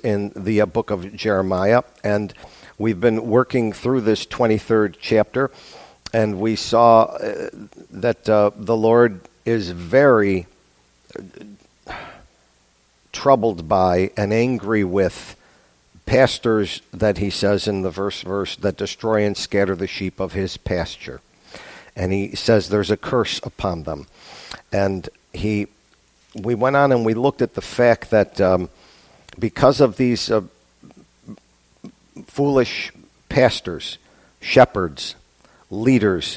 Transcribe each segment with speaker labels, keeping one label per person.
Speaker 1: in the book of Jeremiah, and we've been working through this 23rd chapter, and we saw that the Lord is very troubled by and angry with pastors that he says in the verse that destroy and scatter the sheep of his pasture. And he says there's a curse upon them. And we went on and we looked at the fact that because of these foolish pastors, shepherds, leaders,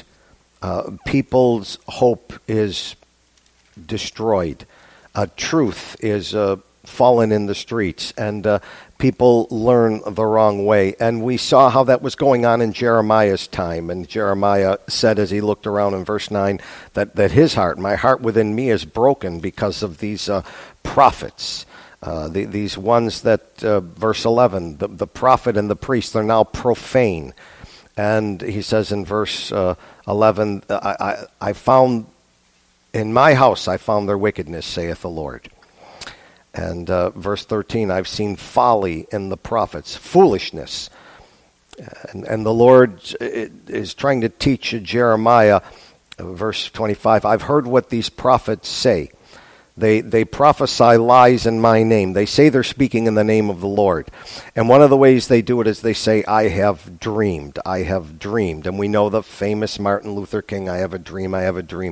Speaker 1: people's hope is destroyed. Truth is fallen in the streets, and people learn the wrong way. And we saw how that was going on in Jeremiah's time. And Jeremiah said as he looked around in verse 9 that his heart, my heart within me is broken because of these prophets. These ones that, verse 11, the prophet and the priest, they're now profane. And he says in verse 11, I found, in my house I found their wickedness, saith the Lord. And verse 13, I've seen folly in the prophets, foolishness. And the Lord is trying to teach Jeremiah, verse 25, I've heard what these prophets say. They prophesy lies in my name. They say they're speaking in the name of the Lord. And one of the ways they do it is they say, I have dreamed. I have dreamed. And we know the famous Martin Luther King, I have a dream, I have a dream.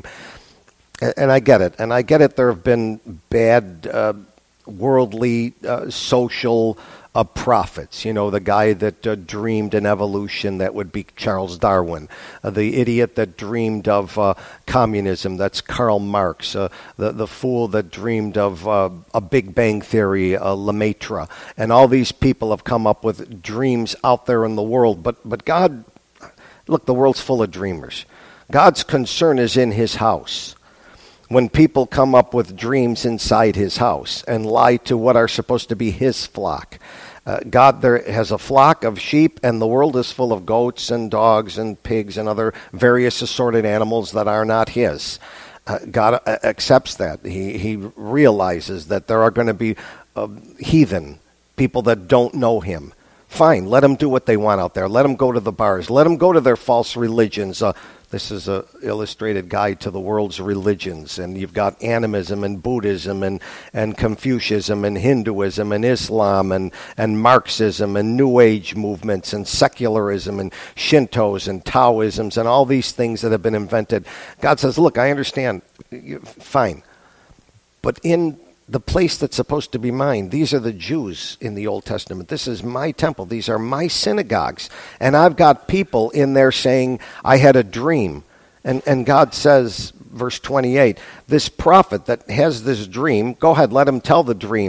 Speaker 1: And I get it. And I get it. There have been bad worldly, social prophets. You know, the guy that dreamed an evolution, that would be Charles Darwin. The idiot that dreamed of communism, that's Karl Marx. The fool that dreamed of a Big Bang Theory, Lemaitre. And all these people have come up with dreams out there in the world. But God, look, the world's full of dreamers. God's concern is in his house. When people come up with dreams inside his house and lie to what are supposed to be his flock. God there has a flock of sheep, and the world is full of goats and dogs and pigs and other various assorted animals that are not his. God accepts that. He realizes that there are going to be heathen, people that don't know him. Fine, let them do what they want out there. Let them go to the bars. Let them go to their false religions. This is an illustrated guide to the world's religions. And you've got animism and Buddhism and Confucianism and Hinduism and Islam and Marxism and New Age movements and secularism and Shintos and Taoisms and all these things that have been invented. God says, look, I understand. Fine. But in the place that's supposed to be mine, these are the Jews in the Old Testament. This is my temple. These are my synagogues. And I've got people in there saying, I had a dream. And God says, verse 28, this prophet that has this dream, go ahead, let him tell the dream.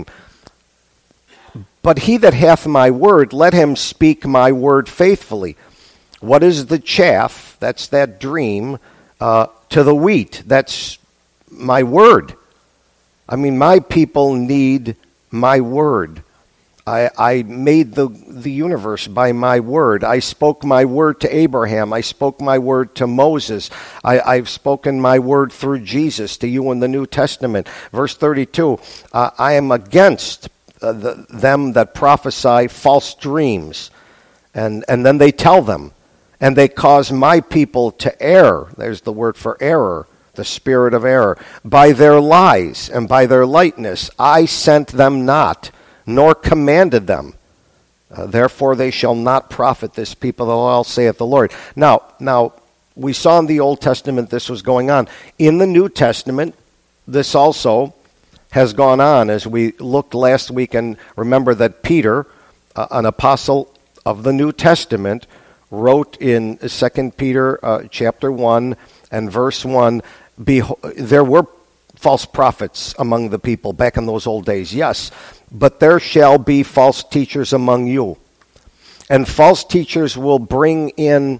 Speaker 1: But he that hath my word, let him speak my word faithfully. What is the chaff? That's that dream. To the wheat, that's my word. I mean, my people need my word. I made the universe by my word. I spoke my word to Abraham. I spoke my word to Moses. I've spoken my word through Jesus to you in the New Testament. Verse 32, I am against them that prophesy false dreams. And then they tell them. And they cause my people to err. There's the word for error. The spirit of error. By their lies and by their lightness, I sent them not, nor commanded them. Therefore they shall not profit this people, all saith the Lord. Now, we saw in the Old Testament this was going on. In the New Testament, this also has gone on. As we looked last week, and remember that Peter, an apostle of the New Testament, wrote in 2 Peter chapter 1 and verse 1, there were false prophets among the people back in those old days, yes, but there shall be false teachers among you. And false teachers will bring in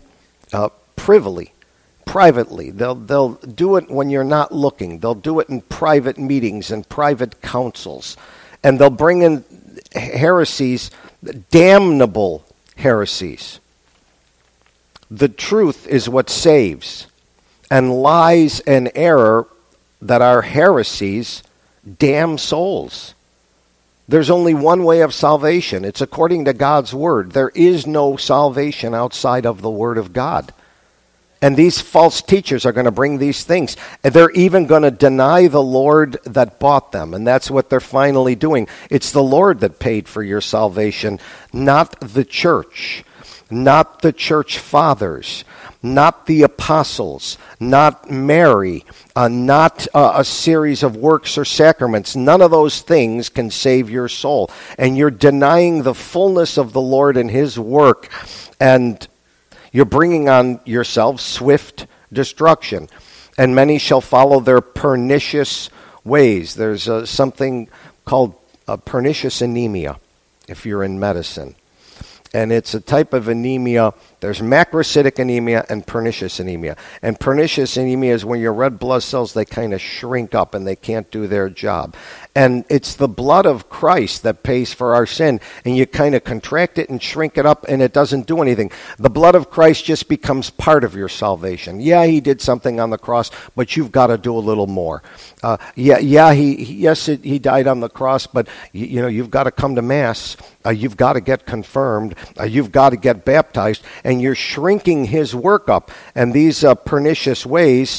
Speaker 1: privately. They'll do it when you're not looking. They'll do it in private meetings and private councils. And they'll bring in heresies, damnable heresies. The truth is what saves. And lies and error that are heresies damn souls. There's only one way of salvation. It's according to God's word. There is no salvation outside of the word of God. And these false teachers are going to bring these things. And they're even going to deny the Lord that bought them. And that's what they're finally doing. It's the Lord that paid for your salvation, not the church, not the church fathers, not the apostles, not Mary, not a series of works or sacraments. None of those things can save your soul. And you're denying the fullness of the Lord and his work, and you're bringing on yourself swift destruction. And many shall follow their pernicious ways. There's something called pernicious anemia, if you're in medicine. And it's a type of anemia. There's macrocytic anemia and pernicious anemia. And pernicious anemia is when your red blood cells, they kind of shrink up and they can't do their job. And it's the blood of Christ that pays for our sin. And you kind of contract it and shrink it up and it doesn't do anything. The blood of Christ just becomes part of your salvation. Yeah, he did something on the cross, but you've got to do a little more. He died on the cross, but you've got to come to Mass. You've got to get confirmed. You've got to get baptized. And you're shrinking his work up. And these pernicious ways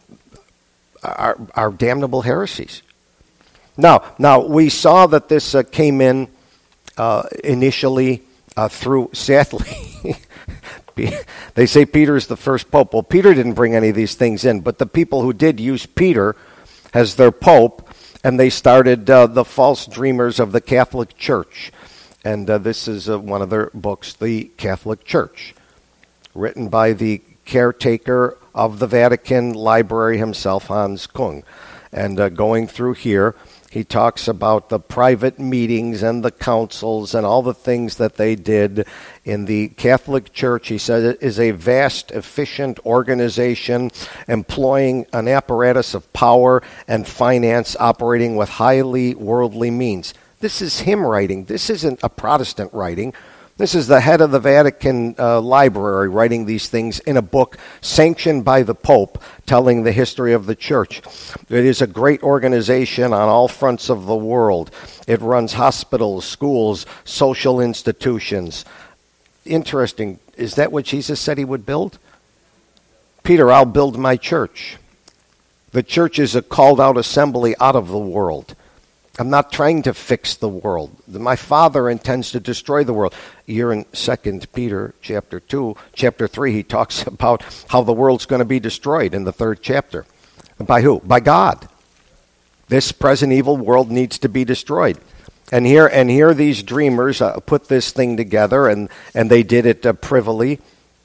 Speaker 1: are damnable heresies. Now we saw that this came in initially through, sadly, they say Peter's the first pope. Well, Peter didn't bring any of these things in, but the people who did use Peter as their pope, and they started the false dreamers of the Catholic Church. And this is one of their books, The Catholic Church, written by the caretaker of the Vatican Library himself, Hans Kung. And going through here, he talks about the private meetings and the councils and all the things that they did in the Catholic Church. He says it is a vast, efficient organization employing an apparatus of power and finance operating with highly worldly means. This is him writing. This isn't a Protestant writing. This is the head of the Vatican Library writing these things in a book sanctioned by the Pope telling the history of the Church. It is a great organization on all fronts of the world. It runs hospitals, schools, social institutions. Interesting. Is that what Jesus said he would build? Peter, I'll build my church. The church is a called out assembly out of the world. I'm not trying to fix the world. My Father intends to destroy the world. You're in 2 Peter chapter 2. Chapter 3, he talks about how the world's going to be destroyed in the 3rd chapter. By who? By God. This present evil world needs to be destroyed. And here these dreamers put this thing together, and they did it privily.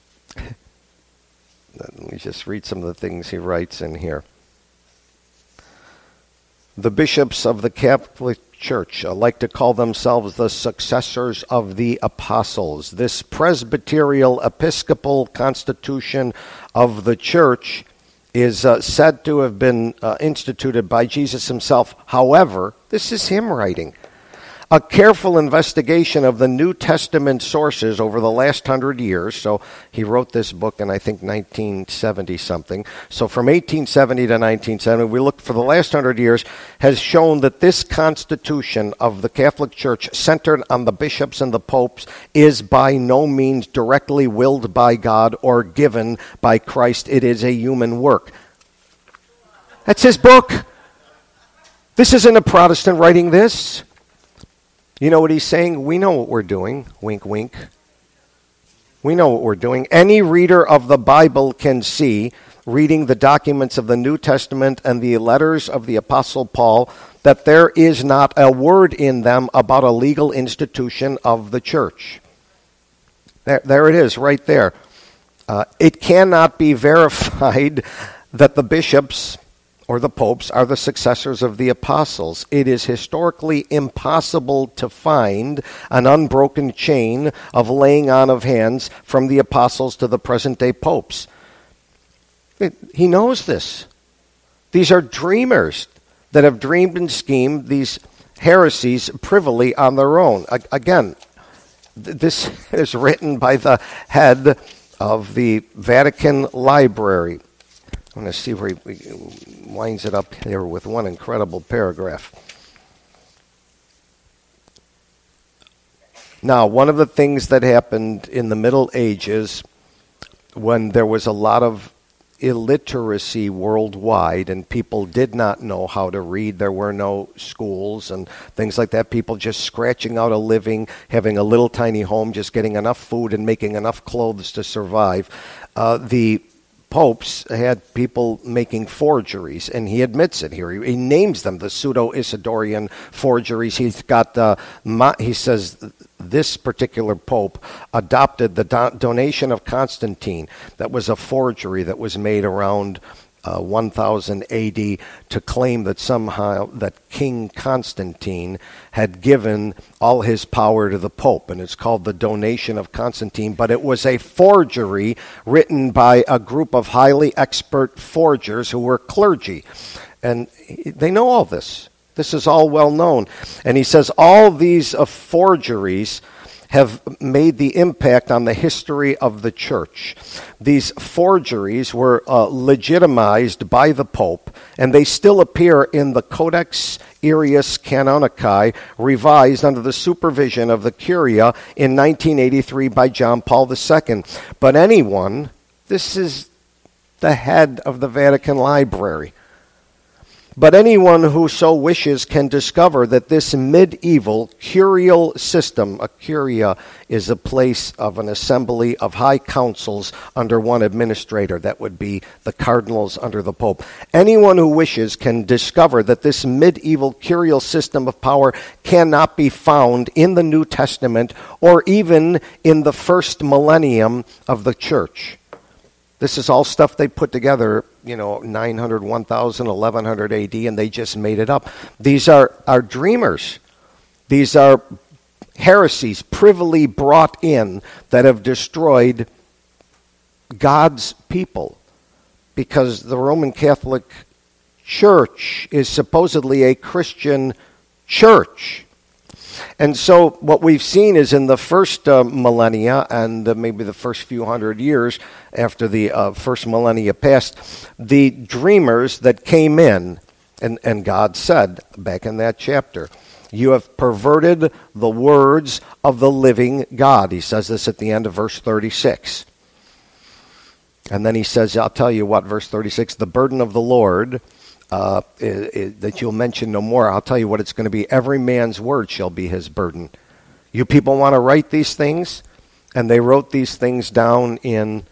Speaker 1: Let me just read some of the things he writes in here. The bishops of the Catholic Church like to call themselves the successors of the apostles. This presbyterial episcopal constitution of the church is said to have been instituted by Jesus himself. However, this is him writing. A careful investigation of the New Testament sources over the last 100 years, so he wrote this book in, I think, 1970-something. So from 1870 to 1970, we looked for the last 100 years, has shown that this constitution of the Catholic Church, centered on the bishops and the popes, is by no means directly willed by God or given by Christ. It is a human work. That's his book. This isn't a Protestant writing this. You know what he's saying? We know what we're doing. Wink, wink. We know what we're doing. Any reader of the Bible can see, reading the documents of the New Testament and the letters of the Apostle Paul, that there is not a word in them about a legal institution of the church. There it is, right there. It cannot be verified that the bishops or the popes are the successors of the apostles. It is historically impossible to find an unbroken chain of laying on of hands from the apostles to the present-day popes. He knows this. These are dreamers that have dreamed and schemed these heresies privily on their own. Again, this is written by the head of the Vatican Library. I'm going to see where he winds it up here with one incredible paragraph. Now, one of the things that happened in the Middle Ages, when there was a lot of illiteracy worldwide and people did not know how to read, there were no schools and things like that, people just scratching out a living, having a little tiny home, just getting enough food and making enough clothes to survive. The popes had people making forgeries, and he admits it here. He names them the pseudo-Isidorian forgeries. He's got, he says, this particular pope adopted the donation of Constantine. That was a forgery that was made around 1000 AD to claim that somehow that King Constantine had given all his power to the Pope, and it's called the donation of Constantine, but it was a forgery written by a group of highly expert forgers who were clergy, and they know all this. This is all well known, and he says all these forgeries have made the impact on the history of the church. These forgeries were legitimized by the Pope, and they still appear in the Codex Arius Canonici, revised under the supervision of the Curia in 1983 by John Paul II. But anyone, this is the head of the Vatican Library, but anyone who so wishes can discover that this medieval curial system, a curia is a place of an assembly of high councils under one administrator. That would be the cardinals under the Pope. Anyone who wishes can discover that this medieval curial system of power cannot be found in the New Testament or even in the first millennium of the church. This is all stuff they put together, 900, 1000, 1100 AD, and they just made it up. These are dreamers. These are heresies privily brought in that have destroyed God's people, because the Roman Catholic Church is supposedly a Christian church. And so what we've seen is in the first millennia and maybe the first few hundred years after the first millennia passed, the dreamers that came in, and God said back in that chapter, you have perverted the words of the living God. He says this at the end of verse 36. And then he says, I'll tell you what, verse 36, the burden of the Lord that you'll mention no more. I'll tell you what it's going to be. Every man's word shall be his burden. You people want to write these things? And they wrote these things down in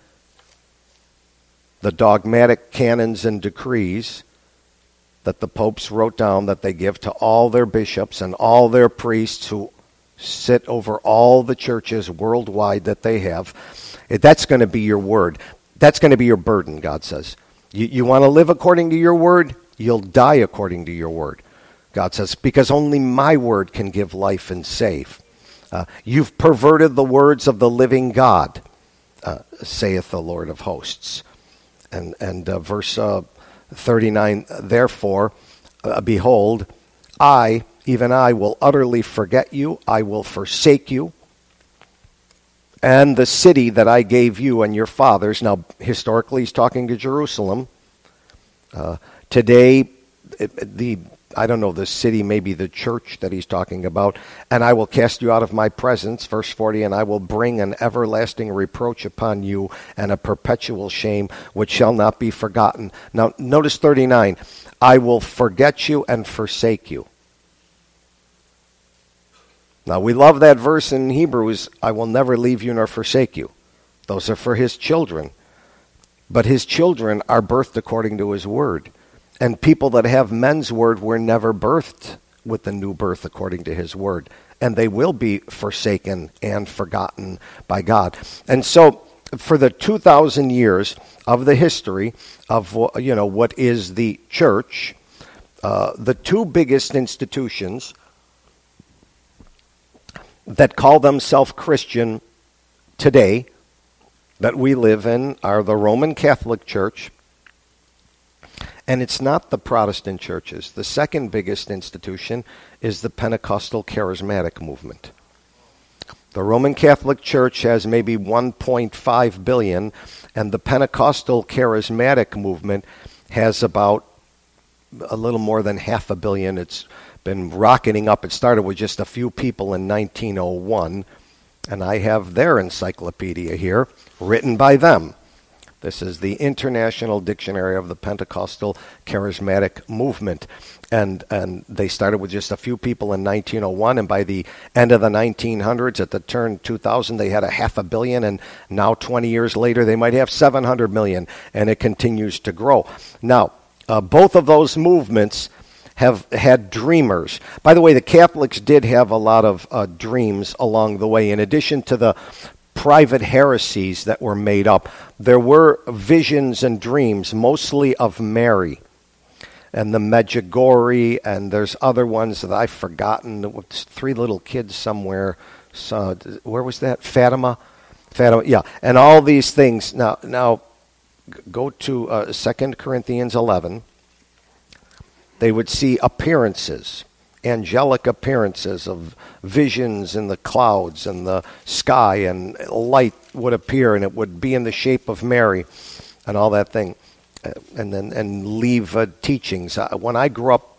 Speaker 1: the dogmatic canons and decrees that the popes wrote down that they give to all their bishops and all their priests who sit over all the churches worldwide that they have. That's going to be your word. That's going to be your burden, God says. You want to live according to your word? You'll die according to your word, God says, because only my word can give life and save. You've perverted the words of the living God, saith the Lord of hosts. And verse 39, therefore, behold, I, even I, will utterly forget you. I will forsake you. And the city that I gave you and your fathers. Now, historically, he's talking to Jerusalem. Today, I don't know, the city, maybe the church that he's talking about. And I will cast you out of my presence, verse 40, and I will bring an everlasting reproach upon you and a perpetual shame which shall not be forgotten. Now, notice 39. I will forget you and forsake you. Now, we love that verse in Hebrews, I will never leave you nor forsake you. Those are for his children. But his children are birthed according to his word. And people that have men's word were never birthed with the new birth according to his word. And they will be forsaken and forgotten by God. And so, for the 2,000 years of the history of, what is the church, the two biggest institutions that call themselves Christian today that we live in are the Roman Catholic Church, and it's not the Protestant churches. The second biggest institution is the Pentecostal Charismatic movement. The Roman Catholic Church has maybe 1.5 billion, and the Pentecostal Charismatic movement has about a little more than 500 million. It's been rocketing up. It started with just a few people in 1901, and I have their encyclopedia here, written by them. This is the International Dictionary of the Pentecostal Charismatic Movement. And they started with just a few people in 1901, and by the end of the 1900s, at the turn 2000, they had 500 million, and now 20 years later, they might have 700 million, and it continues to grow. Now, both of those movements have had dreamers. By the way, the Catholics did have a lot of dreams along the way. In addition to the private heresies that were made up, there were visions and dreams, mostly of Mary and the Medjugorje, and there's other ones that I've forgotten. Three little kids somewhere. So, where was that? Fatima, yeah. And all these things. Now go to 2 Corinthians 11. They would see appearances, angelic appearances of visions in the clouds and the sky, and light would appear, and it would be in the shape of Mary and all that thing, and leave teachings. When I grew up,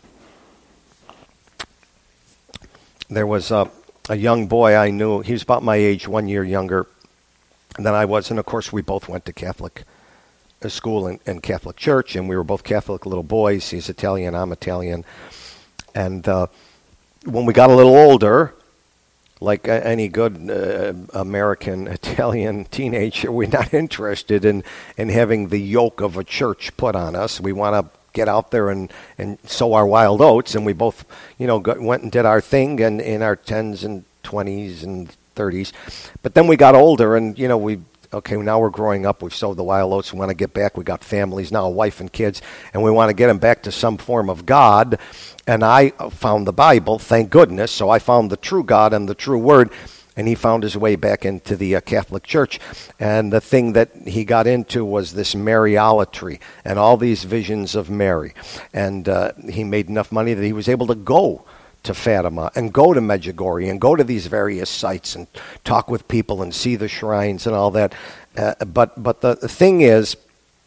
Speaker 1: there was a young boy I knew. He was about my age, 1 year younger than I was, and of course we both went to Catholic school and Catholic church, and we were both Catholic little boys. He's Italian, I'm Italian. And when we got a little older, like any good American Italian teenager, we're not interested in having the yoke of a church put on us. We want to get out there and sow our wild oats, and we both, went and did our thing, and in our 10s and 20s and 30s. But then we got older, and now we're growing up. We've sowed the wild oats. We want to get back. We got families now, a wife and kids, and we want to get them back to some form of God. And I found the Bible, thank goodness. So I found the true God and the true Word, and he found his way back into the Catholic Church. And the thing that he got into was this Mariolatry and all these visions of Mary. And he made enough money that he was able to go to Fatima and go to Medjugorje and go to these various sites and talk with people and see the shrines and all that. But the thing is,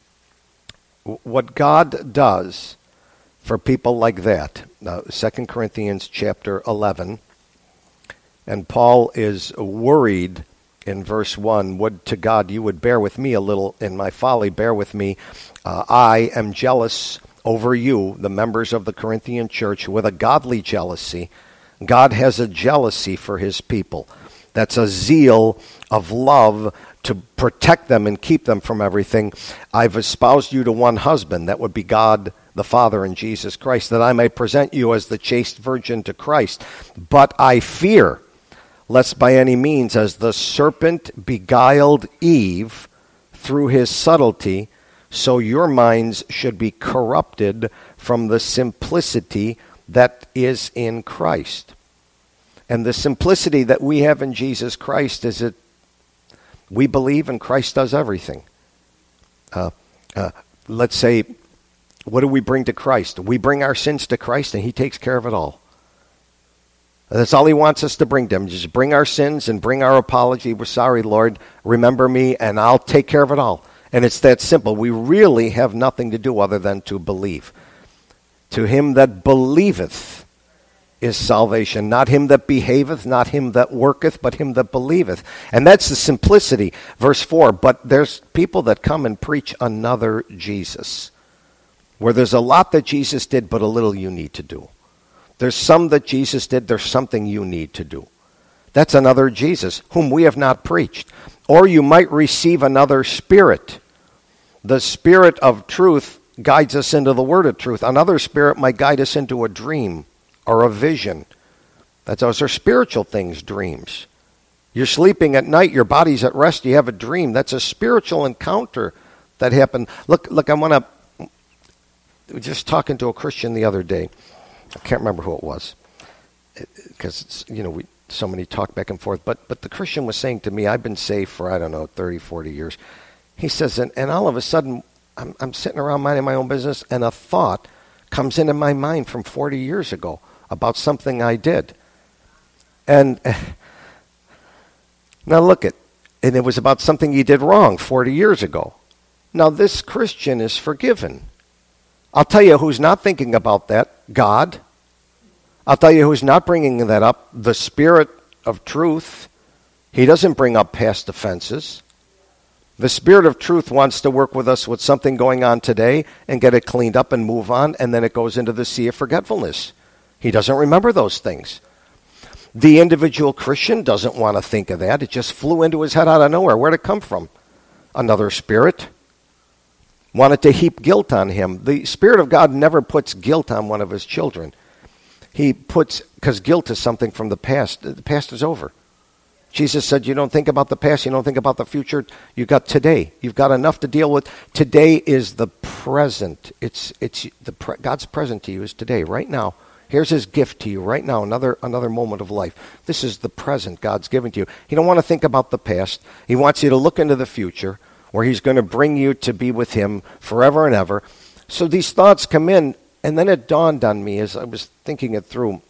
Speaker 1: what God does for people like that, 2 Corinthians chapter 11, and Paul is worried in verse 1, would to God you would bear with me a little in my folly, bear with me. I am jealous over you, the members of the Corinthian church, with a godly jealousy. God has a jealousy for his people. That's a zeal of love to protect them and keep them from everything. I've espoused you to one husband, that would be God the Father and Jesus Christ, that I may present you as the chaste virgin to Christ. But I fear, lest by any means, as the serpent beguiled Eve through his subtlety, so your minds should be corrupted from the simplicity that is in Christ. And the simplicity that we have in Jesus Christ is that we believe and Christ does everything. Let's say, what do we bring to Christ? We bring our sins to Christ, and he takes care of it all. That's all he wants us to bring to him. Just bring our sins and bring our apology. We're sorry, Lord. Remember me, and I'll take care of it all. And it's that simple. We really have nothing to do other than to believe. To him that believeth is salvation. Not him that behaveth, not him that worketh, but him that believeth. And that's the simplicity. Verse 4, but there's people that come and preach another Jesus, where there's a lot that Jesus did, but a little you need to do. There's some that Jesus did, there's something you need to do. That's another Jesus, whom we have not preached. Or you might receive another spirit. The spirit of truth guides us into the word of truth. Another spirit might guide us into a dream or a vision. Those are spiritual things, dreams. You're sleeping at night, your body's at rest, you have a dream. That's a spiritual encounter that happened. Look, I want to, just talking to a Christian the other day. I can't remember who it was, because, we so many talk back and forth. But the Christian was saying to me, I've been saved for, 30, 40 years. He says, and all of a sudden, I'm sitting around minding my own business, and a thought comes into my mind from 40 years ago about something I did. And now look and it was about something he did wrong 40 years ago. Now this Christian is forgiven. I'll tell you who's not thinking about that. God. I'll tell you who's not bringing that up. The Spirit of truth. He doesn't bring up past offenses. The Spirit of truth wants to work with us with something going on today and get it cleaned up and move on, and then it goes into the sea of forgetfulness. He doesn't remember those things. The individual Christian doesn't want to think of that. It just flew into his head out of nowhere. Where'd it come from? Another spirit wanted to heap guilt on him. The Spirit of God never puts guilt on one of his children. He puts, because guilt is something from the past. The past is over. Jesus said, you don't think about the past, you don't think about the future. You got today. You've got enough to deal with. Today is the present. God's present to you is today, right now. Here's his gift to you right now, another moment of life. This is the present God's giving to you. You don't want to think about the past. He wants you to look into the future, where he's going to bring you to be with him forever and ever. So these thoughts come in, and then it dawned on me as I was thinking it through.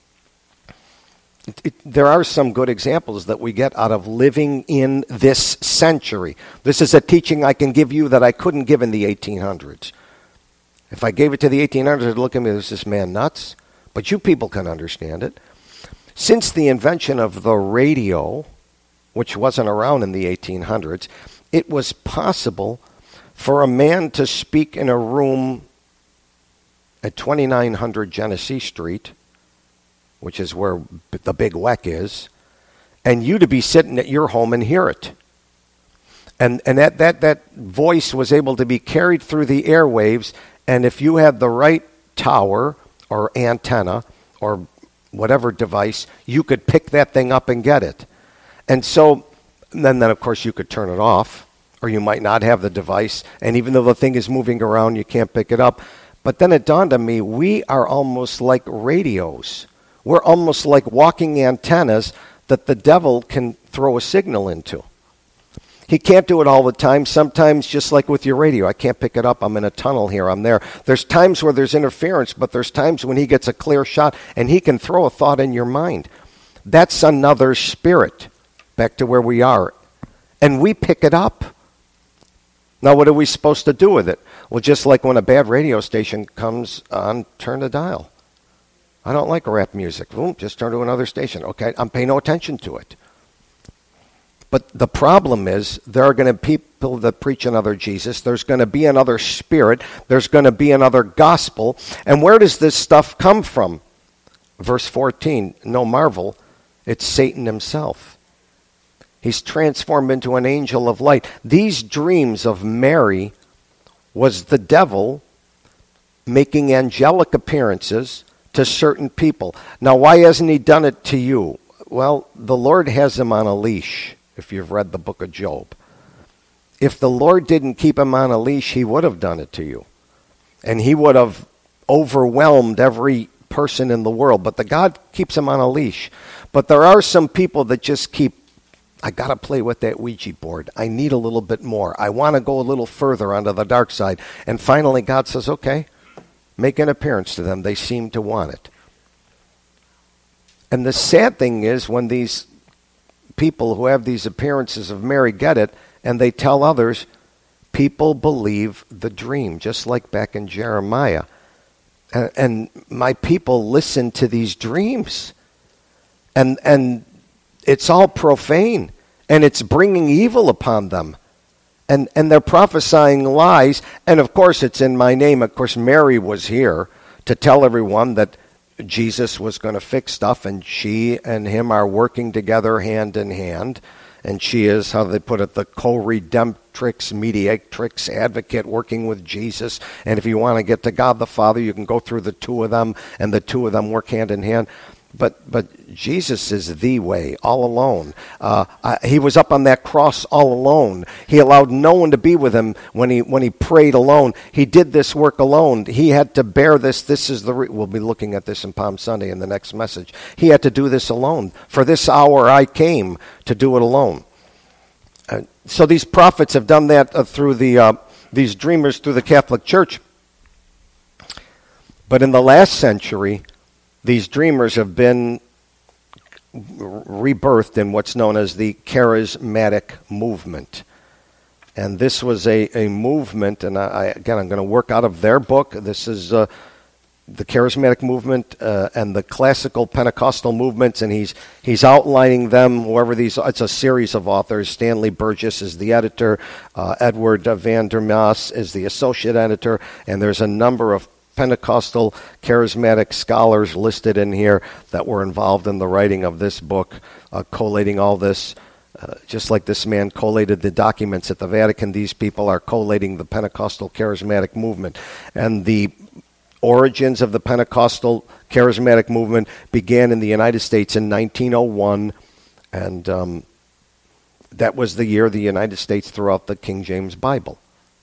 Speaker 1: There are some good examples that we get out of living in this century. This is a teaching I can give you that I couldn't give in the 1800s. If I gave it to the 1800s, they'd look at me, is this man nuts? But you people can understand it. Since the invention of the radio, which wasn't around in the 1800s, it was possible for a man to speak in a room at 2900 Genesee Street, which is where the Big Weck is, and you to be sitting at your home and hear it. And that voice was able to be carried through the airwaves, and if you had the right tower or antenna or whatever device, you could pick that thing up and get it. And so then of course you could turn it off, or you might not have the device, and even though the thing is moving around, you can't pick it up. But then it dawned on me, we are almost like radios. We're almost like walking antennas that the devil can throw a signal into. He can't do it all the time. Sometimes, just like with your radio, I can't pick it up. I'm in a tunnel here. I'm there. There's times where there's interference, but there's times when he gets a clear shot and he can throw a thought in your mind. That's another spirit, back to where we are. And we pick it up. Now, what are we supposed to do with it? Well, just like when a bad radio station comes on, turn the dial. I don't like rap music. Boom, just turn to another station. Okay, I'm paying no attention to it. But the problem is there are going to be people that preach another Jesus. There's going to be another spirit. There's going to be another gospel. And where does this stuff come from? Verse 14, no marvel, it's Satan himself. He's transformed into an angel of light. These dreams of Mary was the devil making angelic appearances to certain people. Now, why hasn't he done it to you? Well, the Lord has him on a leash, if you've read the book of Job. If the Lord didn't keep him on a leash, he would have done it to you. And he would have overwhelmed every person in the world. But the God keeps him on a leash. But there are some people that just keep, I got to play with that Ouija board. I need a little bit more. I want to go a little further onto the dark side. And finally God says, okay, make an appearance to them. They seem to want it. And the sad thing is when these people who have these appearances of Mary get it and they tell others, people believe the dream, just like back in Jeremiah. And my people listen to these dreams. And it's all profane. And it's bringing evil upon them. And they're prophesying lies. And of course, it's in my name. Of course, Mary was here to tell everyone that Jesus was going to fix stuff. And she and him are working together hand in hand. And she is, how they put it, the co-redemptrix, mediatrix, advocate working with Jesus. And if you want to get to God the Father, you can go through the two of them. And the two of them work hand in hand. But Jesus is the way, all alone. He was up on that cross all alone. He allowed no one to be with him when he prayed alone. He did this work alone. He had to bear this. This is we'll be looking at this in Palm Sunday in the next message. He had to do this alone. For this hour I came to do it alone. So these prophets have done that through these dreamers through the Catholic Church. But in the last century, these dreamers have been rebirthed in what's known as the charismatic movement. And this was a movement, and I'm going to work out of their book. This is the charismatic movement and the classical Pentecostal movements, and he's outlining them. Whoever these, it's a series of authors. Stanley Burgess is the editor. Edward van der Maas is the associate editor, and there's a number of Pentecostal charismatic scholars listed in here that were involved in the writing of this book, collating all this. Just like this man collated the documents at the Vatican, these people are collating the Pentecostal charismatic movement. And the origins of the Pentecostal charismatic movement began in the United States in 1901, and that was the year the United States threw out the King James Bible.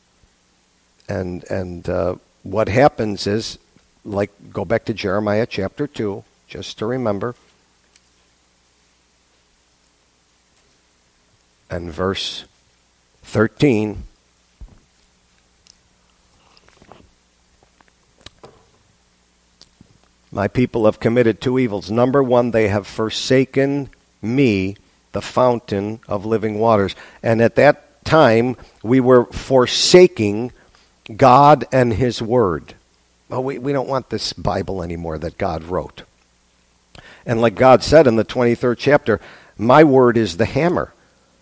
Speaker 1: And what happens is, like, go back to Jeremiah chapter 2, just to remember, and verse 13. My people have committed two evils. Number one, they have forsaken me, the fountain of living waters. And at that time, we were forsaking God and His Word. Well, we don't want this Bible anymore that God wrote. And like God said in the 23rd chapter, my word is the hammer.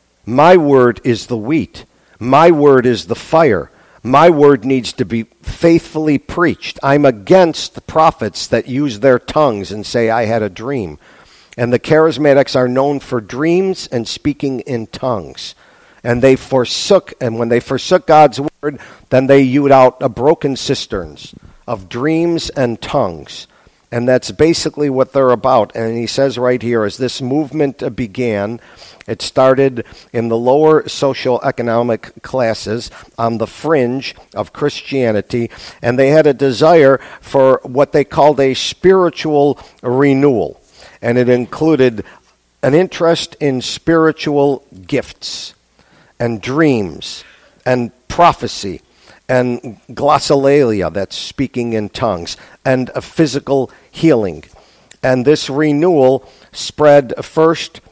Speaker 1: My word is the wheat. My word is the fire. My word needs to be faithfully preached. I'm against the prophets that use their tongues and say, I had a dream. And the charismatics are known for dreams and speaking in tongues. And they forsook, and when they forsook God's word, then they hewed out a broken cisterns of dreams and tongues. And that's basically what they're about. And he says right here, as this movement began, it started in the lower socioeconomic classes on the fringe of Christianity, and they had a desire for what they called a spiritual renewal. And it included an interest in spiritual gifts and dreams and prophecy and glossolalia, that's speaking in tongues, and a physical healing. And this renewal spread first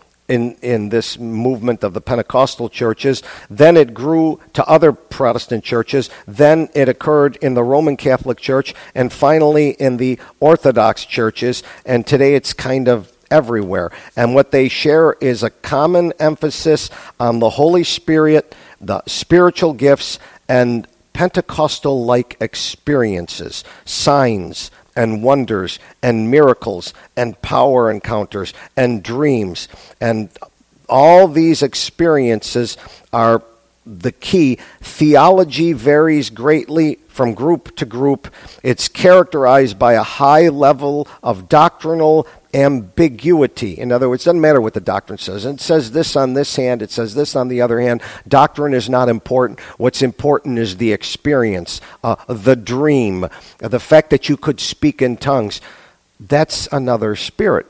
Speaker 1: in this movement of the Pentecostal churches, then it grew to other Protestant churches, then it occurred in the Roman Catholic Church, and finally in the Orthodox churches, and today it's kind of everywhere. And what they share is a common emphasis on the Holy Spirit, the spiritual gifts, and Pentecostal-like experiences, signs and wonders and miracles and power encounters and dreams. And all these experiences are the key. Theology varies greatly from group to group. It's characterized by a high level of doctrinal ambiguity. In other words, it doesn't matter what the doctrine says. It says this on this hand, it says this on the other hand. Doctrine is not important. What's important is the experience, the dream, the fact that you could speak in tongues. That's another spirit.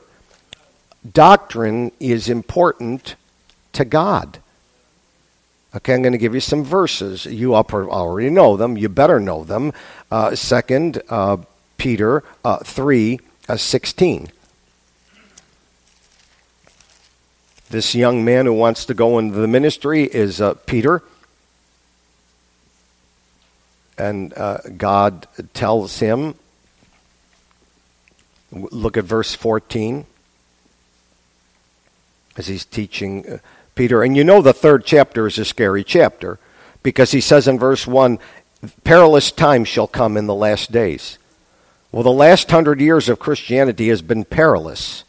Speaker 1: Doctrine is important to God. Okay, I'm going to give you some verses. You already know them. You better know them. 2 Peter 3:16. This young man who wants to go into the ministry is Peter. And God tells him, look at verse 14, as he's teaching Peter. And you know the third chapter is a scary chapter, because he says in verse 1, perilous times shall come in the last days. Well, the last 100 years of Christianity has been perilous.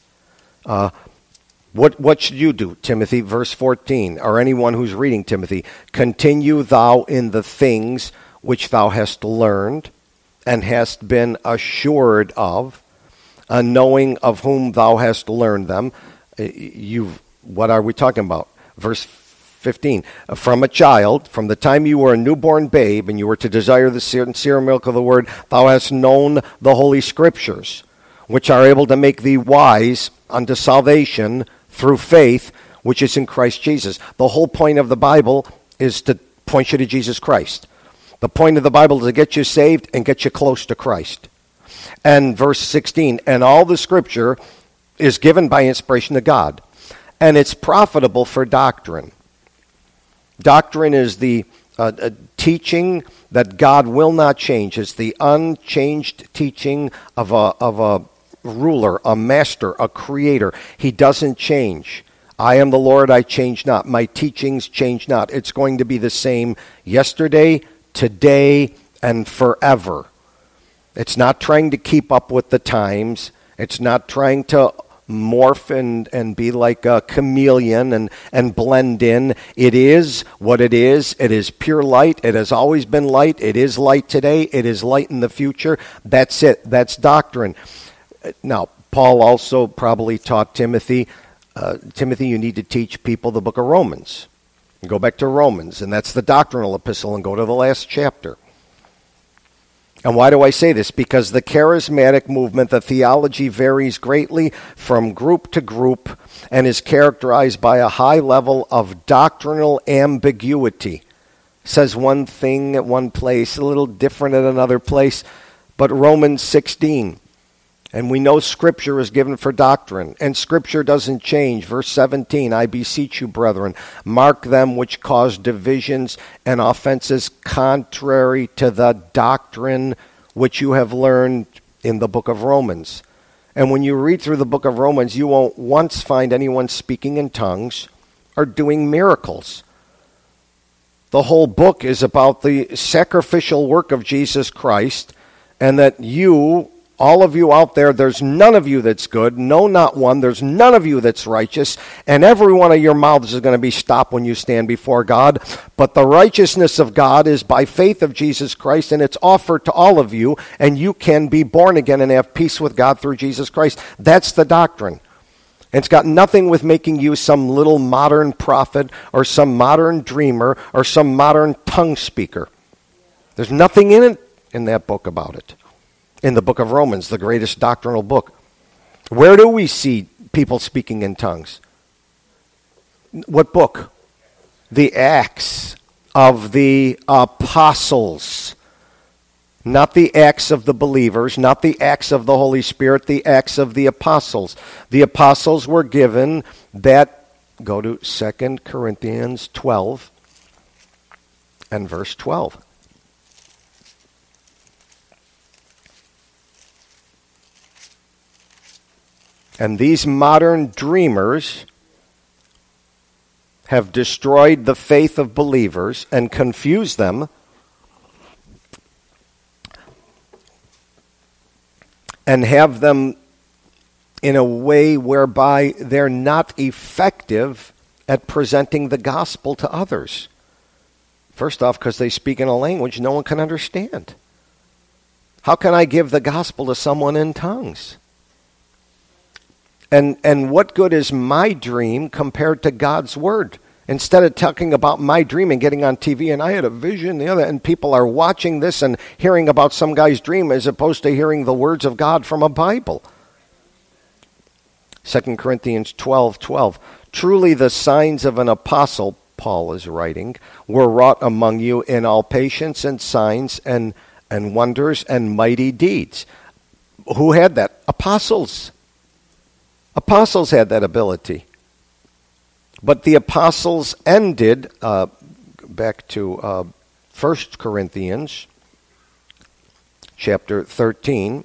Speaker 1: What should you do, Timothy? Verse 14, or anyone who's reading Timothy. Continue thou in the things which thou hast learned and hast been assured of, knowing of whom thou hast learned them. What are we talking about? Verse 15, from a child, from the time you were a newborn babe, and you were to desire the sincere milk of the word, thou hast known the holy scriptures, which are able to make thee wise unto salvation through faith, which is in Christ Jesus. The whole point of the Bible is to point you to Jesus Christ. The point of the Bible is to get you saved and get you close to Christ. And verse 16, and all the scripture is given by inspiration to God, and it's profitable for doctrine. Doctrine is the teaching that God will not change. It's the unchanged teaching of a ruler, a master, a creator. He doesn't change. I am the Lord, I change not. My teachings change not. It's going to be the same yesterday, today, and forever. It's not trying to keep up with the times. It's not trying to morph and be like a chameleon and blend in. It is what it is. It is pure light. It has always been light. It is light today. It is light in the future. That's it. That's doctrine. Now, Paul also probably taught Timothy, Timothy, you need to teach people the book of Romans. Go back to Romans, and that's the doctrinal epistle, and go to the last chapter. And why do I say this? Because the charismatic movement, the theology varies greatly from group to group and is characterized by a high level of doctrinal ambiguity. Says one thing at one place, a little different at another place. But Romans 16, and we know Scripture is given for doctrine, and Scripture doesn't change. Verse 17, I beseech you, brethren, mark them which cause divisions and offenses contrary to the doctrine which you have learned in the book of Romans. And when you read through the book of Romans, you won't once find anyone speaking in tongues or doing miracles. The whole book is about the sacrificial work of Jesus Christ, and that you, all of you out there, there's none of you that's good, no, not one. There's none of you that's righteous, and every one of your mouths is going to be stopped when you stand before God. But the righteousness of God is by faith of Jesus Christ, and it's offered to all of you, and you can be born again and have peace with God through Jesus Christ. That's the doctrine. It's got nothing with making you some little modern prophet or some modern dreamer or some modern tongue speaker. There's nothing in it, in that book, about it. In the book of Romans, the greatest doctrinal book. Where do we see people speaking in tongues? What book? The Acts of the Apostles. Not the Acts of the believers, not the Acts of the Holy Spirit, the Acts of the Apostles. The Apostles were given that, go to 2 Corinthians 12 and verse 12. And these modern dreamers have destroyed the faith of believers and confused them and have them in a way whereby they're not effective at presenting the gospel to others. First off, because they speak in a language no one can understand. How can I give the gospel to someone in tongues? And what good is my dream compared to God's word? Instead of talking about my dream and getting on TV and I had a vision, the other, and people are watching this and hearing about some guy's dream as opposed to hearing the words of God from a Bible. 2 Corinthians 12:12. Truly the signs of an apostle, Paul is writing, were wrought among you in all patience and signs and wonders and mighty deeds. Who had that? Apostles. Apostles had that ability. But the apostles ended, back to 1 Corinthians chapter 13.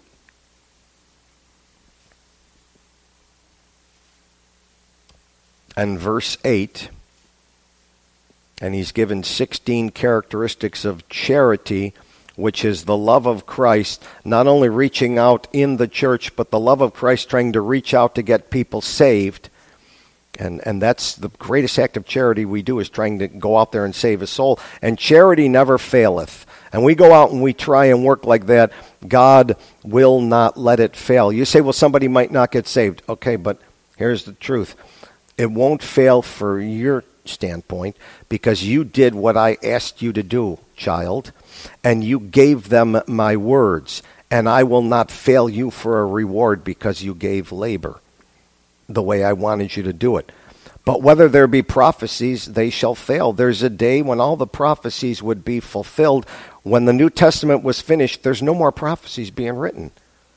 Speaker 1: And verse 8. And he's given 16 characteristics of charity, which is the love of Christ, not only reaching out in the church, but the love of Christ trying to reach out to get people saved. And that's the greatest act of charity we do, is trying to go out there and save a soul. And charity never faileth. And we go out and we try and work like that, God will not let it fail. You say, well, somebody might not get saved. Okay, but here's the truth. It won't fail for your standpoint because you did what I asked you to do, child. And you gave them my words. And I will not fail you for a reward because you gave labor the way I wanted you to do it. But whether there be prophecies, they shall fail. There's a day when all the prophecies would be fulfilled. When the New Testament was finished, there's no more prophecies being written.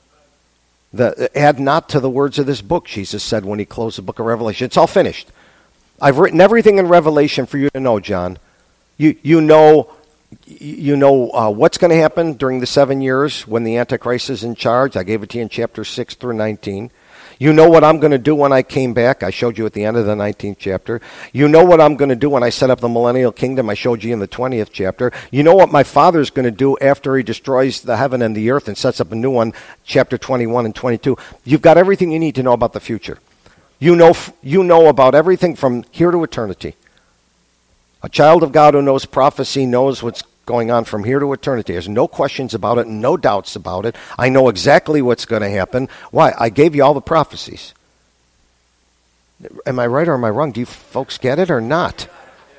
Speaker 1: Add not to the words of this book, Jesus said when he closed the book of Revelation. It's all finished. I've written everything in Revelation for you to know, John. You know what's going to happen during the 7 years when the Antichrist is in charge. I gave it to you in chapter 6 through 19. You know what I'm going to do when I came back. I showed you at the end of the 19th chapter. You know what I'm going to do when I set up the millennial kingdom. I showed you in the 20th chapter. You know what my Father's going to do after he destroys the heaven and the earth and sets up a new one, chapter 21 and 22. You've got everything you need to know about the future. You know about everything from here to eternity. A child of God who knows prophecy knows what's going on from here to eternity. There's no questions about it, no doubts about it. I know exactly what's going to happen. Why? I gave you all the prophecies. Am I right or am I wrong? Do you folks get it or not?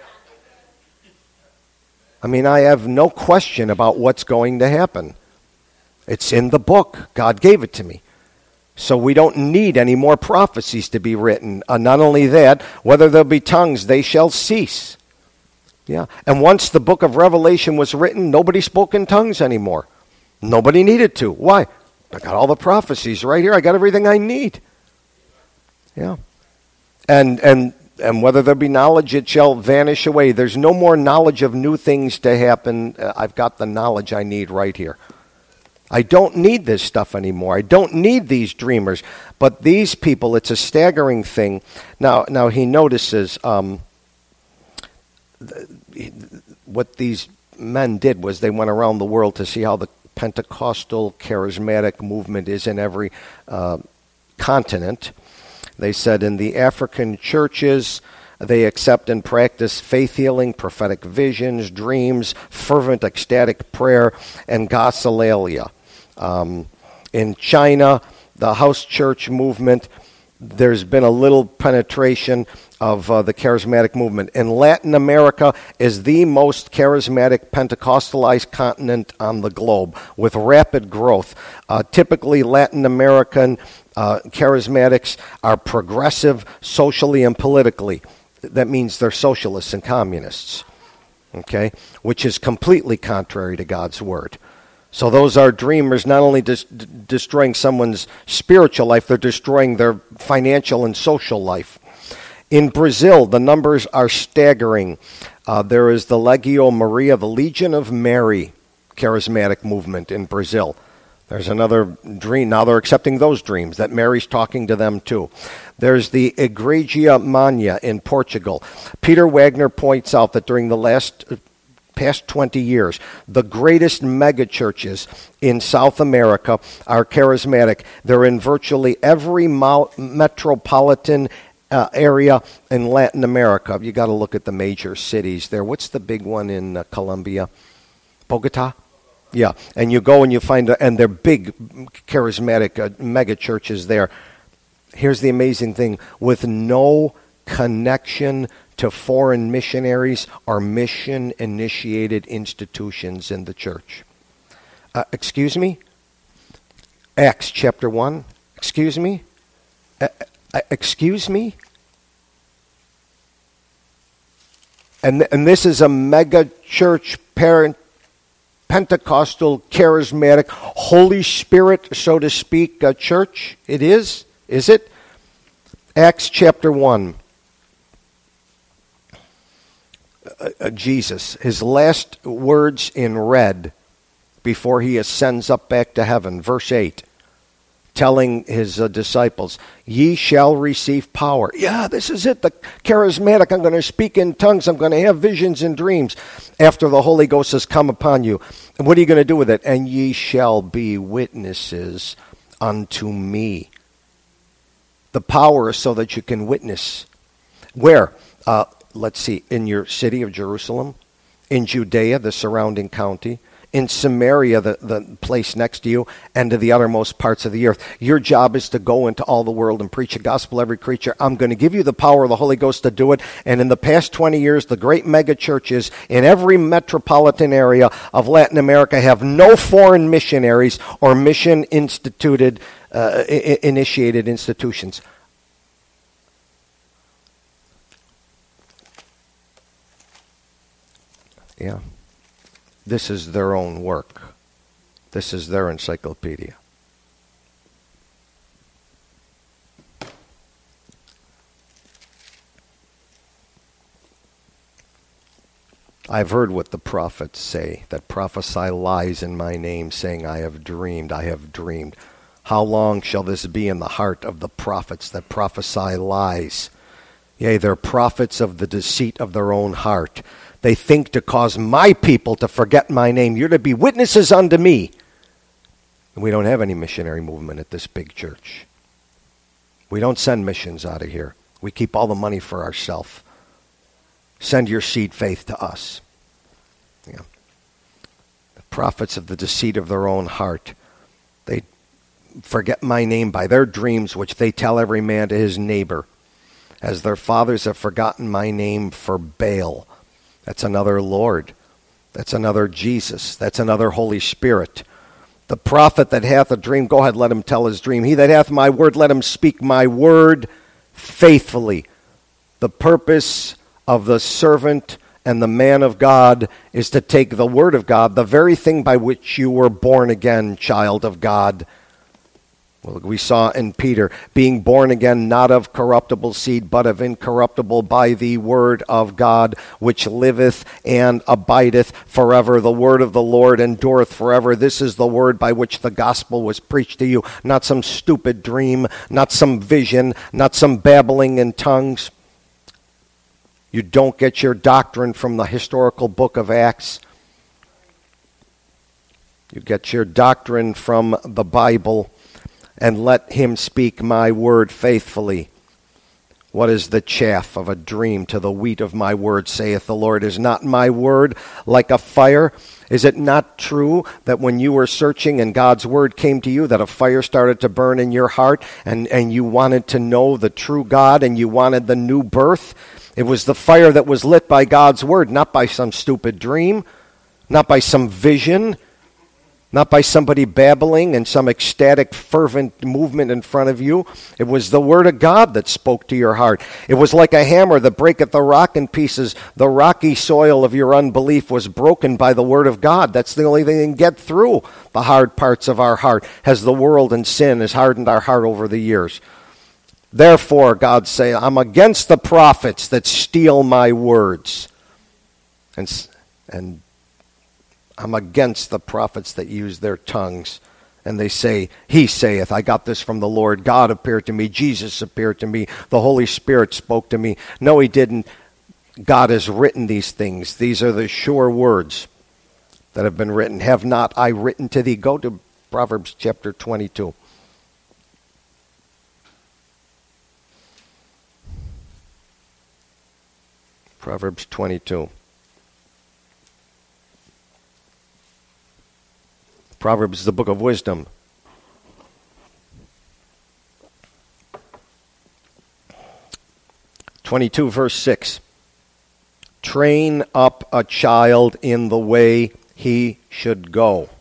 Speaker 1: I mean, I have no question about what's going to happen. It's in the book. God gave it to me. So we don't need any more prophecies to be written. Not only that, whether there be tongues, they shall cease. Yeah, and once the book of Revelation was written, nobody spoke in tongues anymore. Nobody needed to. Why? I got all the prophecies right here. I got everything I need. Yeah. And whether there be knowledge, it shall vanish away. There's no more knowledge of new things to happen. I've got the knowledge I need right here. I don't need this stuff anymore. I don't need these dreamers. But these people, it's a staggering thing. Now he notices what these men did was they went around the world to see how the Pentecostal charismatic movement is in every continent. They said in the African churches, they accept and practice faith healing, prophetic visions, dreams, fervent ecstatic prayer, and glossolalia. In China, the house church movement, there's been a little penetration of the charismatic movement. In Latin America is the most charismatic Pentecostalized continent on the globe with rapid growth. Typically, Latin American charismatics are progressive socially and politically. That means they're socialists and communists, okay, which is completely contrary to God's word. So those are dreamers not only destroying someone's spiritual life, they're destroying their financial and social life. In Brazil, the numbers are staggering. There is the Legio Maria, the Legion of Mary charismatic movement in Brazil. There's another dream. Now they're accepting those dreams, that Mary's talking to them too. There's the Igreja Magna in Portugal. Peter Wagner points out that during the past 20 years, the greatest megachurches in South America are charismatic. They're in virtually every metropolitan area in Latin America. You got to look at the major cities there. What's the big one in Colombia? Bogota? Yeah, and you go and you find, and they're big charismatic mega churches there. Here's the amazing thing, with no connection to foreign missionaries or mission-initiated institutions in the church. Excuse me? Acts chapter 1. Excuse me? Excuse me? And this is a mega church Pentecostal, charismatic, Holy Spirit, so to speak, church. It is? Is it? Acts chapter 1. Jesus, his last words in red before he ascends up back to heaven, verse 8, telling his disciples, ye shall receive power. Yeah, this is it, the charismatic. I'm going to speak in tongues. I'm going to have visions and dreams after the Holy Ghost has come upon you. And what are you going to do with it? And ye shall be witnesses unto me. The power is so that you can witness. Where? Let's see, in your city of Jerusalem, in Judea, the surrounding county, in Samaria, the place next to you, and to the uttermost parts of the earth. Your job is to go into all the world and preach the gospel to every creature. I'm going to give you the power of the Holy Ghost to do it. And in the past 20 years, the great mega churches in every metropolitan area of Latin America have no foreign missionaries or mission-initiated institutions. Yeah. This is their own work. This is their encyclopedia. I've heard what the prophets say, that prophesy lies in my name, saying, I have dreamed, I have dreamed. How long shall this be in the heart of the prophets that prophesy lies? Yea, they're prophets of the deceit of their own heart. They think to cause my people to forget my name. You're to be witnesses unto me. And we don't have any missionary movement at this big church. We don't send missions out of here. We keep all the money for ourselves. Send your seed faith to us. Yeah. The prophets of the deceit of their own heart. They forget my name by their dreams, which they tell every man to his neighbor, as their fathers have forgotten my name for Baal. That's another Lord. That's another Jesus. That's another Holy Spirit. The prophet that hath a dream, go ahead, let him tell his dream. He that hath my word, let him speak my word faithfully. The purpose of the servant and the man of God is to take the word of God, the very thing by which you were born again, child of God. Well, we saw in Peter, being born again, not of corruptible seed, but of incorruptible, by the word of God, which liveth and abideth forever. The word of the Lord endureth forever. This is the word by which the gospel was preached to you, not some stupid dream, not some vision, not some babbling in tongues. You don't get your doctrine from the historical book of Acts. You get your doctrine from the Bible. And let him speak my word faithfully. What is the chaff of a dream to the wheat of my word, saith the Lord? Is not my word like a fire? Is it not true that when you were searching and God's word came to you, that a fire started to burn in your heart, and you wanted to know the true God, and you wanted the new birth? It was the fire that was lit by God's word, not by some stupid dream, not by some vision, not by somebody babbling and some ecstatic, fervent movement in front of you. It was the word of God that spoke to your heart. It was like a hammer that breaketh the rock in pieces. The rocky soil of your unbelief was broken by the word of God. That's the only thing that can get through the hard parts of our heart, as the world and sin has hardened our heart over the years. Therefore, God say, I'm against the prophets that steal my words. And I'm against the prophets that use their tongues. And they say, he saith, I got this from the Lord. God appeared to me. Jesus appeared to me. The Holy Spirit spoke to me. No, he didn't. God has written these things. These are the sure words that have been written. Have not I written to thee? Go to Proverbs chapter 22. Proverbs 22. Proverbs is the book of wisdom. (22) verse 6. Train up a child in the way he should go.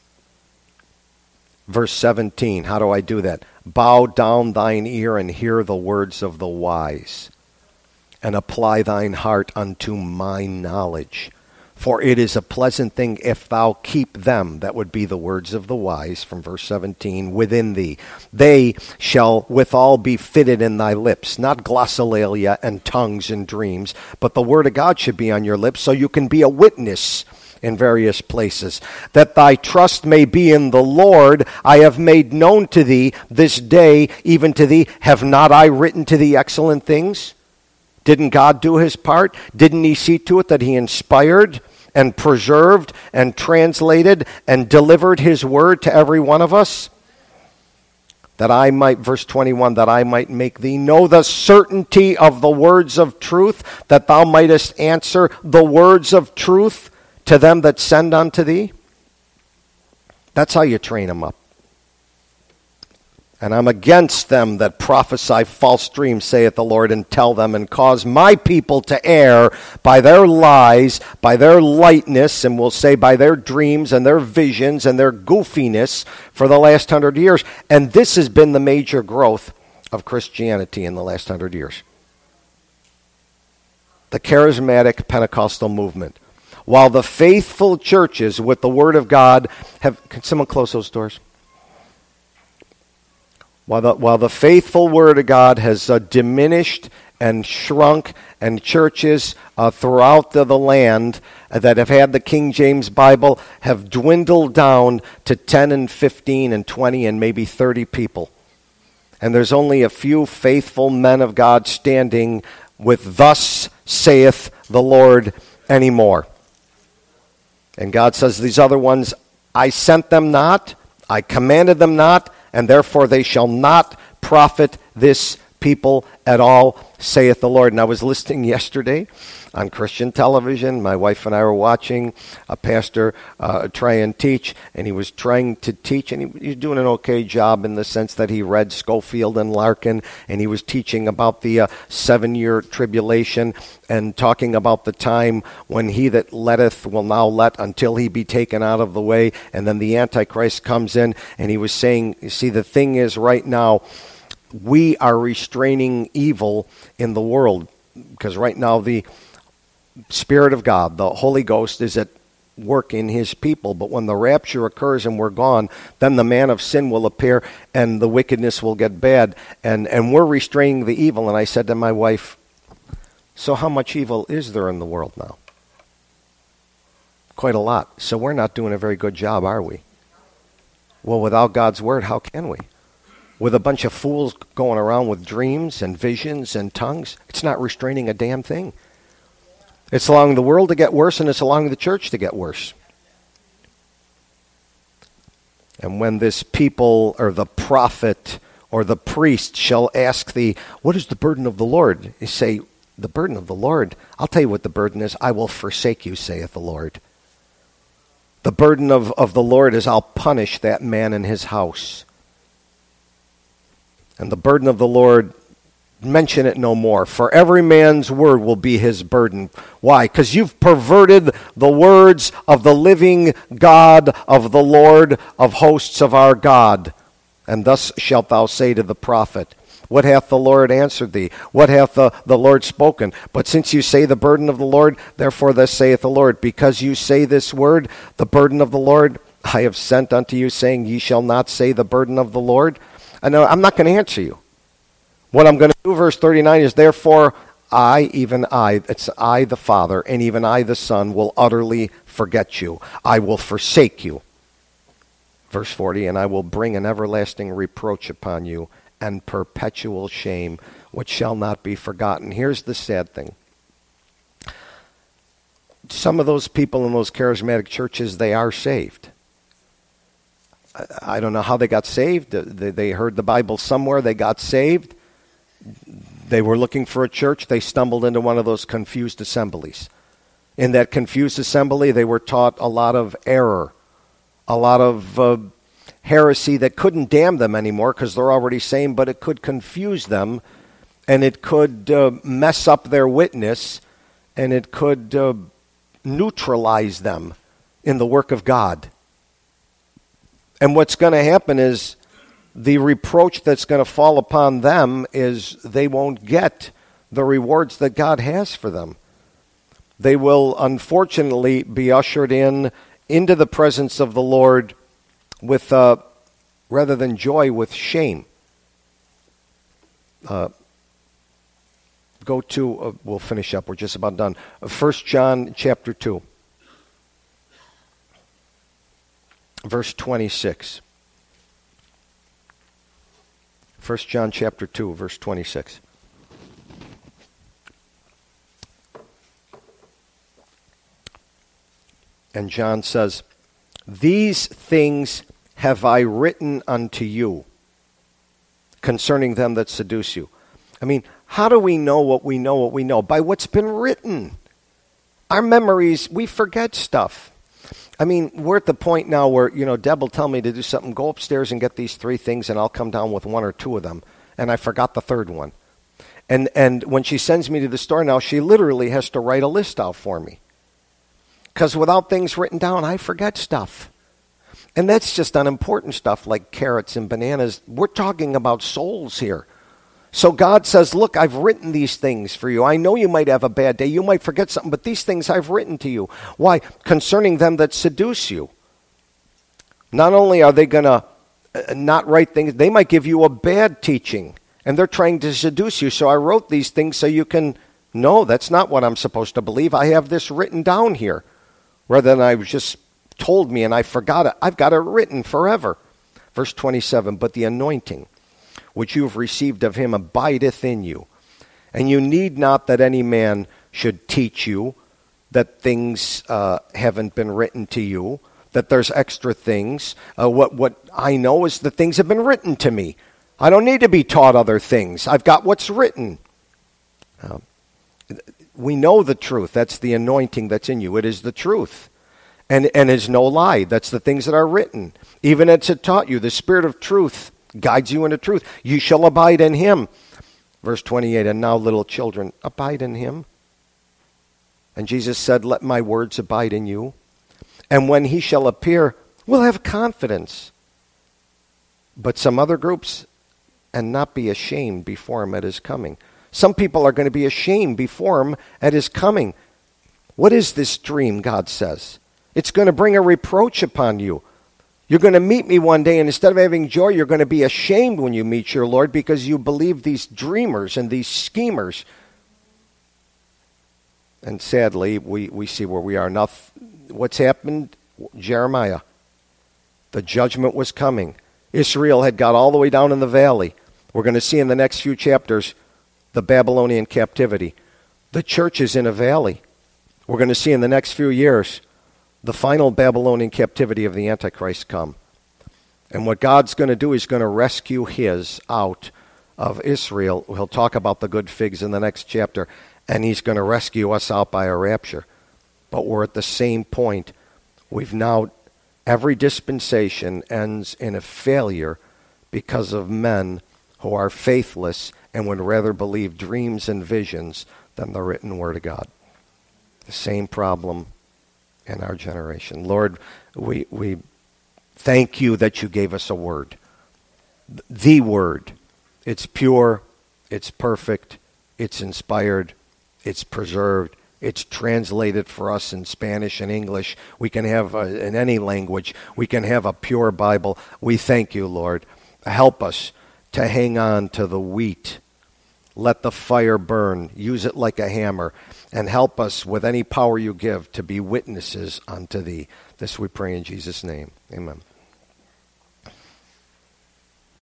Speaker 1: Verse 17. How do I do that? Bow down thine ear and hear the words of the wise, and apply thine heart unto my knowledge. For it is a pleasant thing if thou keep them, that would be the words of the wise from verse 17, within thee. They shall withal be fitted in thy lips, not glossolalia and tongues and dreams, but the word of God should be on your lips, so you can be a witness in various places. That thy trust may be in the Lord, I have made known to thee this day, even to thee. Have not I written to thee excellent things? Didn't God do his part? Didn't he see to it that he inspired and preserved and translated and delivered his word to every one of us? That I might, verse 21, that I might make thee know the certainty of the words of truth, that thou mightest answer the words of truth to them that send unto thee. That's how you train them up. And I'm against them that prophesy false dreams, saith the Lord, and tell them, and cause my people to err by their lies, by their lightness, and we'll say by their dreams and their visions and their goofiness for the last 100 years. And this has been the major growth of Christianity in the last 100 years. The charismatic Pentecostal movement. While the faithful churches with the Word of God have... Can someone close those doors? While the faithful word of God has diminished and shrunk, and churches throughout the land that have had the King James Bible have dwindled down to 10 and 15 and 20 and maybe 30 people. And there's only a few faithful men of God standing with "Thus saith the Lord" anymore. And God says, these other ones, I sent them not, I commanded them not, and therefore they shall not profit this people at all, saith the Lord. And I was listening yesterday on Christian television. My wife and I were watching a pastor try and teach, and he was trying to teach, and he was doing an okay job in the sense that he read Schofield and Larkin, and he was teaching about the 7-year tribulation and talking about the time when he that letteth will now let until he be taken out of the way, and then the Antichrist comes in. And he was saying, you see, the thing is right now, we are restraining evil in the world, because right now the Spirit of God, the Holy Ghost, is at work in his people. But when the rapture occurs and we're gone, then the man of sin will appear and the wickedness will get bad. And we're restraining the evil. And I said to my wife, so how much evil is there in the world now? Quite a lot. So we're not doing a very good job, are we? Well, without God's word, how can we? With a bunch of fools going around with dreams and visions and tongues, it's not restraining a damn thing. It's allowing the world to get worse, and it's allowing the church to get worse. And when this people, or the prophet, or the priest shall ask thee, what is the burden of the Lord? You say, the burden of the Lord? I'll tell you what the burden is. I will forsake you, saith the Lord. The burden of the Lord is, I'll punish that man and his house. And the burden of the Lord, mention it no more. For every man's word will be his burden. Why? Because you've perverted the words of the living God, of the Lord of hosts, of our God. And thus shalt thou say to the prophet, what hath the Lord answered thee? What hath the Lord spoken? But since you say the burden of the Lord, therefore thus saith the Lord, because you say this word, the burden of the Lord, I have sent unto you, saying, ye shall not say the burden of the Lord. I know I'm not going to answer you. What I'm going to do, verse 39, is therefore I, even I, it's I the Father, and even I the Son, will utterly forget you. I will forsake you. Verse 40, and I will bring an everlasting reproach upon you, and perpetual shame, which shall not be forgotten. Here's the sad thing. Some of those people in those charismatic churches, they are saved. I don't know how they got saved. They heard the Bible somewhere. They got saved. They were looking for a church. They stumbled into one of those confused assemblies. In that confused assembly, they were taught a lot of error, a lot of heresy that couldn't damn them anymore because they're already saved, but it could confuse them, and it could mess up their witness, and it could neutralize them in the work of God. And what's going to happen is the reproach that's going to fall upon them is they won't get the rewards that God has for them. They will unfortunately be ushered into the presence of the Lord with, rather than joy, with shame. Go to, we'll finish up, we're just about done. 1 John chapter 2. Verse 26. 1 John chapter 2, verse 26. And John says, these things have I written unto you concerning them that seduce you. I mean, how do we know what we know what we know? By what's been written. Our memories, we forget stuff. I mean, we're at the point now where, Deb will tell me to do something, go upstairs and get these 3 things, and I'll come down with 1 or 2 of them. And I forgot the 3rd one. And when she sends me to the store now, she literally has to write a list out for me. Because without things written down, I forget stuff. And that's just unimportant stuff like carrots and bananas. We're talking about souls here. So God says, look, I've written these things for you. I know you might have a bad day. You might forget something, but these things I've written to you. Why? Concerning them that seduce you. Not only are they going to not right things. They might give you a bad teaching, and they're trying to seduce you. So I wrote these things so you can know that's not what I'm supposed to believe. I have this written down here, rather than I was just told me and I forgot it. I've got it written forever. Verse 27, but the anointing which you have received of him abideth in you. And you need not that any man should teach you that things haven't been written to you, that there's extra things. What I know is the things have been written to me. I don't need to be taught other things. I've got what's written. We know the truth. That's the anointing that's in you. It is the truth. And is no lie. That's the things that are written. Even as it taught you, the Spirit of truth guides you into truth. You shall abide in him. Verse 28, and now little children, abide in him. And Jesus said, let my words abide in you. And when he shall appear, we'll have confidence. But some other groups, and not be ashamed before him at his coming. Some people are going to be ashamed before him at his coming. What is this dream, God says? It's going to bring a reproach upon you. You're going to meet me one day, and instead of having joy, you're going to be ashamed when you meet your Lord because you believe these dreamers and these schemers. And sadly, we see where we are. Now, what's happened? Jeremiah. The judgment was coming. Israel had got all the way down in the valley. We're going to see in the next few chapters the Babylonian captivity. The church is in a valley. We're going to see in the next few years the final Babylonian captivity of the Antichrist come. And what God's going to do is going to rescue his out of Israel. He'll talk about the good figs in the next chapter. And he's going to rescue us out by a rapture. But we're at the same point. We've now, every dispensation ends in a failure because of men who are faithless and would rather believe dreams and visions than the written word of God. The same problem in our generation. Lord, we thank you that you gave us a word. The word. It's pure, it's perfect, it's inspired, it's preserved, it's translated for us in Spanish and English. We can have, in any language, we can have a pure Bible. We thank you, Lord. Help us to hang on to the wheat. Let the fire burn. Use it like a hammer. And help us with any power you give to be witnesses unto thee. This we pray in Jesus' name. Amen.